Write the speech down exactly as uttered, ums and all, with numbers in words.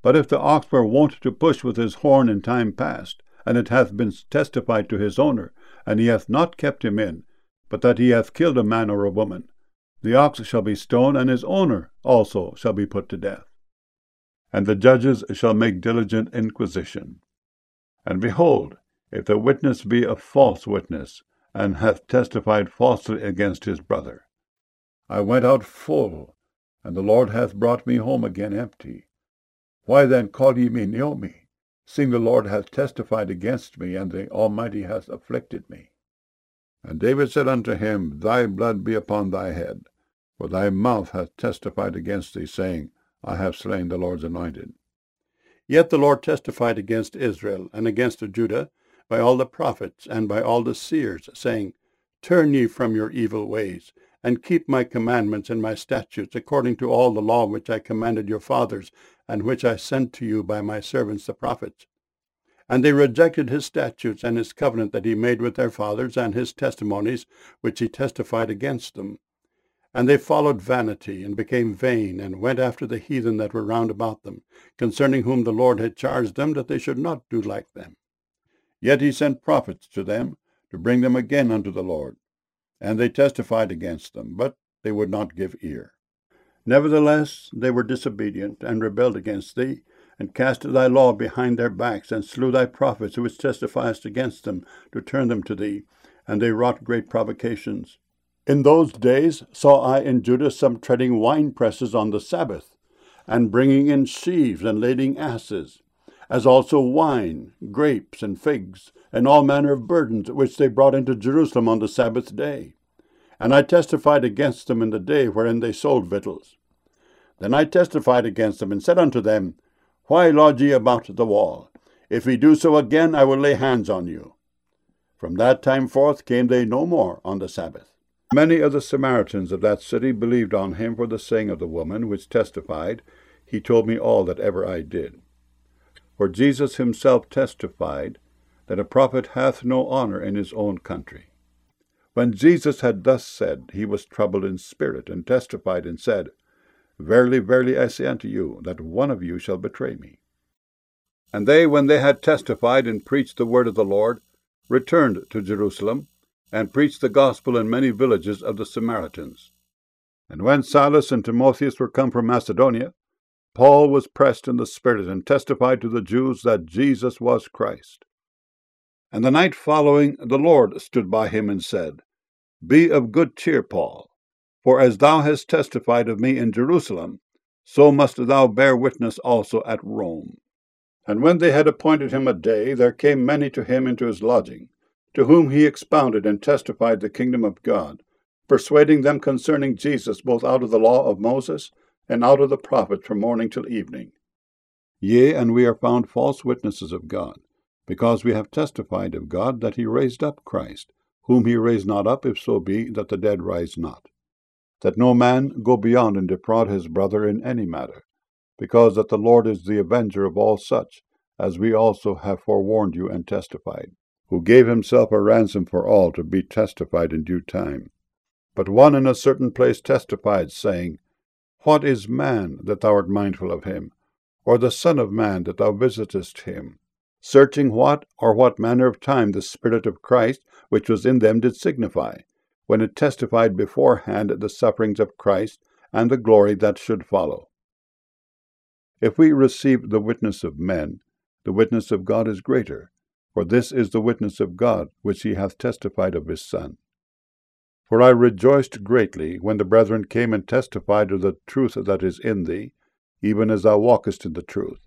But if the ox were wont to push with his horn in time past, and it hath been testified to his owner, and he hath not kept him in, but that he hath killed a man or a woman, the ox shall be stoned, and his owner also shall be put to death. And the judges shall make diligent inquisition. And behold, if the witness be a false witness, and hath testified falsely against his brother, I went out full, and the Lord hath brought me home again empty. Why then call ye me Naomi, seeing the Lord hath testified against me, and the Almighty hath afflicted me? And David said unto him, Thy blood be upon thy head, for thy mouth hath testified against thee, saying, I have slain the Lord's anointed. Yet the Lord testified against Israel and against Judah by all the prophets and by all the seers, saying, Turn ye from your evil ways, and keep my commandments and my statutes, according to all the law which I commanded your fathers, and which I sent to you by my servants the prophets. And they rejected his statutes and his covenant that he made with their fathers, and his testimonies which he testified against them. And they followed vanity, and became vain, and went after the heathen that were round about them, concerning whom the Lord had charged them that they should not do like them. Yet he sent prophets to them, to bring them again unto the Lord. And they testified against them, but they would not give ear. Nevertheless they were disobedient, and rebelled against thee, and cast thy law behind their backs, and slew thy prophets which testified against them, to turn them to thee, and they wrought great provocations. In those days saw I in Judah some treading winepresses on the Sabbath, and bringing in sheaves, and lading asses, as also wine, grapes, and figs, and all manner of burdens, which they brought into Jerusalem on the Sabbath day. And I testified against them in the day wherein they sold victuals. Then I testified against them, and said unto them, Why lodge ye about the wall? If ye do so again, I will lay hands on you. From that time forth came they no more on the Sabbath. Many of the Samaritans of that city believed on him for the saying of the woman, which testified, He told me all that ever I did. For Jesus himself testified that a prophet hath no honor in his own country. When Jesus had thus said, he was troubled in spirit, and testified, and said, Verily, verily, I say unto you, that one of you shall betray me. And they, when they had testified and preached the word of the Lord, returned to Jerusalem, and preached the gospel in many villages of the Samaritans. And when Silas and Timotheus were come from Macedonia, Paul was pressed in the Spirit, and testified to the Jews that Jesus was Christ. And the night following, the Lord stood by him, and said, Be of good cheer, Paul, for as thou hast testified of me in Jerusalem, so must thou bear witness also at Rome. And when they had appointed him a day, there came many to him into his lodging, to whom he expounded and testified the kingdom of God, persuading them concerning Jesus both out of the law of Moses and out of the prophets from morning till evening. Yea, and we are found false witnesses of God, because we have testified of God that he raised up Christ, whom he raised not up, if so be that the dead rise not. That no man go beyond and defraud his brother in any matter, because that the Lord is the avenger of all such, as we also have forewarned you and testified, who gave himself a ransom for all, to be testified in due time. But one in a certain place testified, saying, What is man, that thou art mindful of him? Or the Son of man, that thou visitest him? Searching what or what manner of time the Spirit of Christ, which was in them, did signify, when it testified beforehand the sufferings of Christ, and the glory that should follow. If we receive the witness of men, the witness of God is greater, for this is the witness of God, which he hath testified of his Son. For I rejoiced greatly when the brethren came and testified of the truth that is in thee, even as thou walkest in the truth.